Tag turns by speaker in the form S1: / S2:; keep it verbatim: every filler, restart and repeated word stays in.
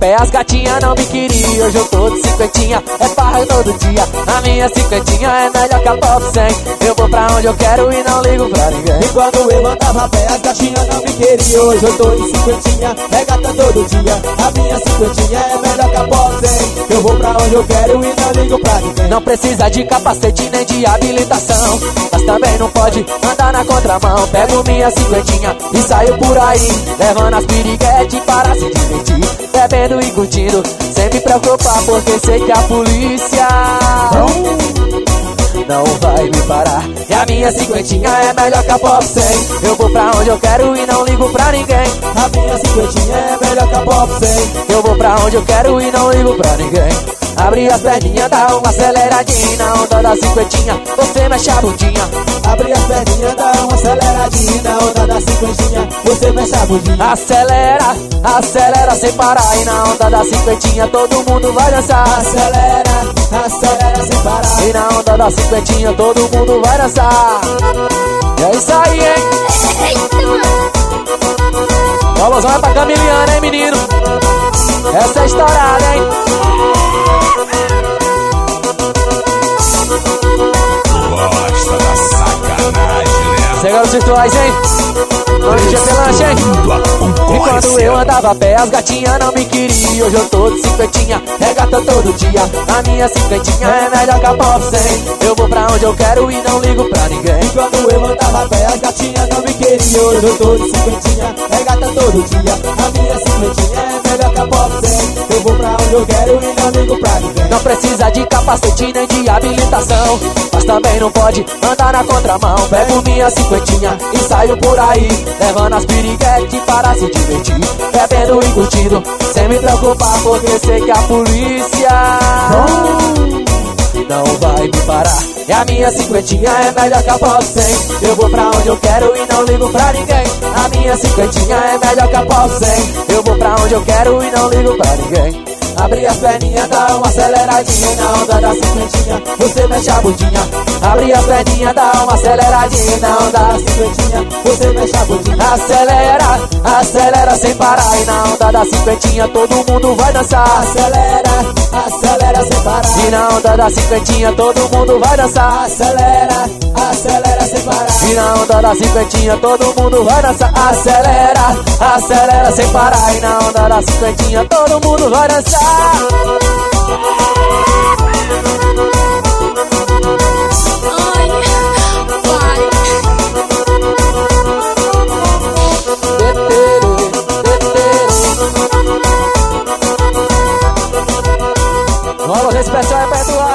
S1: pé, as gatinhas não me queriam. Hoje eu tô de cinquentinha, é farra todo dia. A minha cinquentinha é melhor que a top cem. Eu vou pra onde eu quero e não ligo pra ninguém.
S2: E quando eu andava a pé, as gatinhas não me queriam. Hoje eu tô de cinquentinha, é gata todo dia. A minha cinquentinha é melhor que a top cem. Eu vou pra onde eu quero e não ligo pra ninguém.
S1: Não precisa de capacete nem de habilitação, mas também não pode andar na contramão. Pego minha cinquentinha e saio por aí, levando as piriguetes para se divertir, bebendo e curtindo, sem me preocupar, porque sei que a polícia não vai me parar. E a minha cinquentinha é melhor que a pop cem. Eu vou pra onde eu quero e não ligo pra ninguém.
S2: A minha cinquentinha é melhor que a pop cem.
S1: Eu vou pra onde eu quero e não ligo pra ninguém. Abre as perninhas, dá uma aceleradinha. Na onda da cinquentinha, você mexe a bundinha.
S2: Abre as perninhas, dá uma aceleradinha. Na onda da cinquentinha, você mexe a bundinha.
S1: Acelera, acelera sem parar. E na onda da cinquentinha, todo mundo vai dançar.
S2: Acelera, acelera sem parar.
S1: E na onda da cinquentinha, todo mundo vai dançar. E é isso aí, hein? O alôzão é pra Camiliana, hein, menino? Essa é estourada, hein?
S3: Gosta da sacanagem, né?
S1: Chega os virtuais, hein? Nome de G P Lanche, hein? E quando eu andava a pé, as gatinhas não me queriam. Hoje eu tô de cinquentinha, é gata todo dia. A minha cinquentinha é melhor que a pop cem. Eu vou pra onde eu quero e não ligo pra ninguém.
S2: E quando eu andava a pé, as gatinhas não me queriam. Hoje eu tô de cinquentinha, é gata todo dia. A minha cinquentinha é melhor que a pop cem. Eu vou pra onde eu quero e não ligo pra ninguém.
S1: Não precisa de capacete nem de habilitação, mas também não pode andar na contramão. Pego minha cinquentinha e saio por aí, levando as piriguetes para se divertir, bebendo e curtindo, sem me preocupar, porque sei que a polícia não vai me parar. E a minha cinquentinha é melhor que a pop cem. Eu vou pra onde eu quero e não ligo pra ninguém. A minha cinquentinha é melhor que a pop cem. Eu vou pra onde eu quero e não ligo pra ninguém.
S2: Abre as perninhas, dá uma aceleradinha. Na onda da cinquentinha, você mexe a bundinha.
S1: Abre as perninhas, dá uma aceleradinha.
S2: Na onda da cinquentinha, você mexe a bundinha.
S1: Acelera, acelera sem parar. E na onda da cinquentinha, todo mundo vai dançar.
S2: Acelera, acelera sem parar.
S1: E na onda da cinquentinha, todo mundo vai dançar.
S2: Acelera, acelera sem parar.
S1: E na onda da cinquentinha, todo mundo vai dançar. Acelera, acelera sem parar. E na onda da cinquentinha, todo mundo vai dançar. Vamos, esse pessoal é perto.